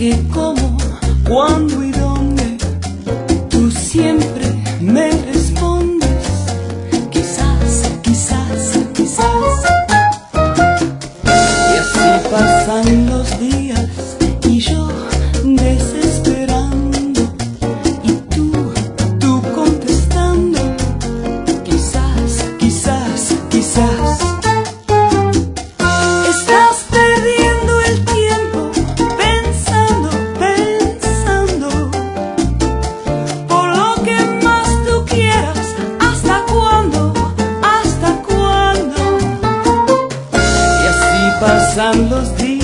qué, cómo, cuándo y dónde. Tú siempre me respondes. Quizás, quizás, quizás. Y así pasan los días y yo desesperando y tú contestando. Quizás, quizás, quizás. Estás perdiendo el tiempo pensando, pensando por lo que más tú quieras. ¿Hasta cuándo? ¿Hasta cuándo? Y así pasan los días